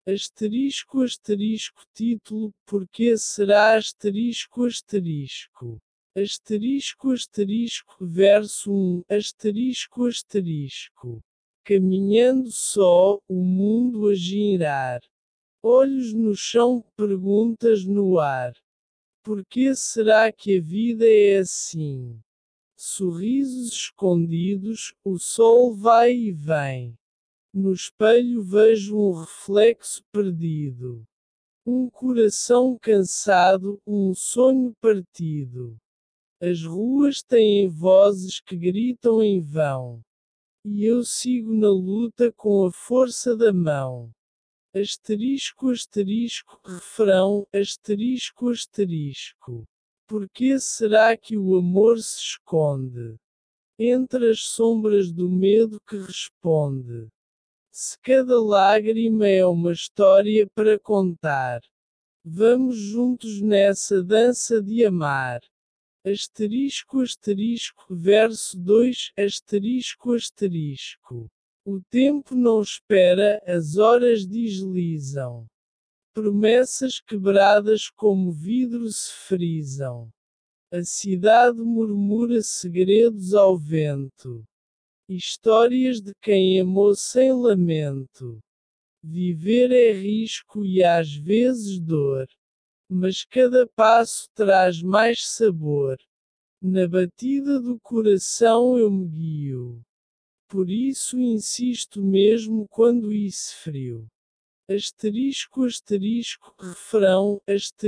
Título, porque será verso 1, caminhando só, o mundo a girar. Olhos no chão, perguntas no ar. Por que será que a vida é assim? Sorrisos escondidos, o sol vai e vem. No espelho vejo um reflexo perdido. Um coração cansado, um sonho partido. As ruas têm vozes que gritam em vão. E eu sigo na luta com a força da mão. Refrão, Por que será que o amor se esconde? Entre as sombras do medo que responde. Se cada lágrima é uma história para contar, vamos juntos nessa dança de amar. Verso 2, O tempo não espera, as horas deslizam. Promessas quebradas como vidro se frisam. A cidade murmura segredos ao vento. Histórias de quem amou sem lamento. Viver é risco e às vezes dor. Mas cada passo traz mais sabor. Na batida do coração eu me guio. Por isso insisto mesmo quando isso frio. Refrão,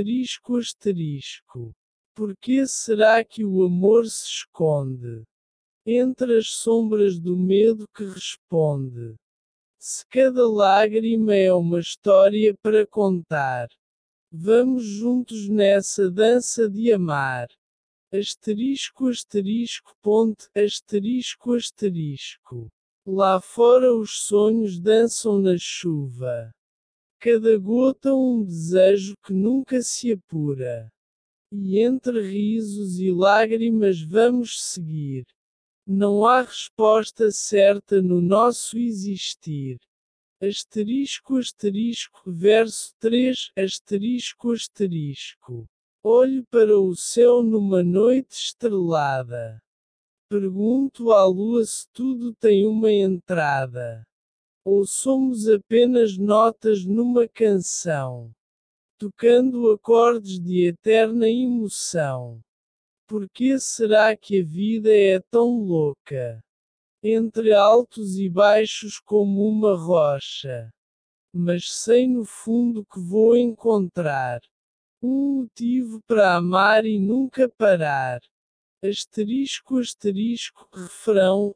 Por que será que o amor se esconde? Entre as sombras do medo que responde. Se cada lágrima é uma história para contar, vamos juntos nessa dança de amar. Lá fora os sonhos dançam na chuva. Cada gota um desejo que nunca se apura. E entre risos e lágrimas vamos seguir. Não há resposta certa no nosso existir. Verso 3, Olho para o céu numa noite estrelada. Pergunto à lua se tudo tem uma entrada. Ou somos apenas notas numa canção, tocando acordes de eterna emoção. Por que será que a vida é tão louca? Entre altos e baixos como uma rocha. Mas sei no fundo que vou encontrar um motivo para amar e nunca parar. Refrão,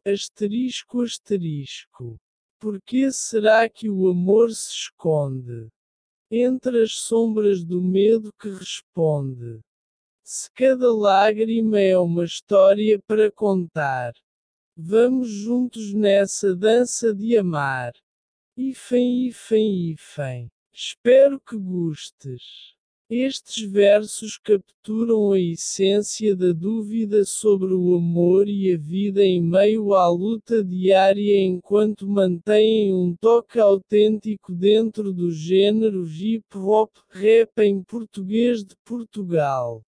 Por que será que o amor se esconde? Entre as sombras do medo que responde. Se cada lágrima é uma história para contar, vamos juntos nessa dança de amar. Espero que gostes. Estes versos capturam a essência da dúvida sobre o amor e a vida em meio à luta diária enquanto mantêm um toque autêntico dentro do gênero hip hop rap em português de Portugal.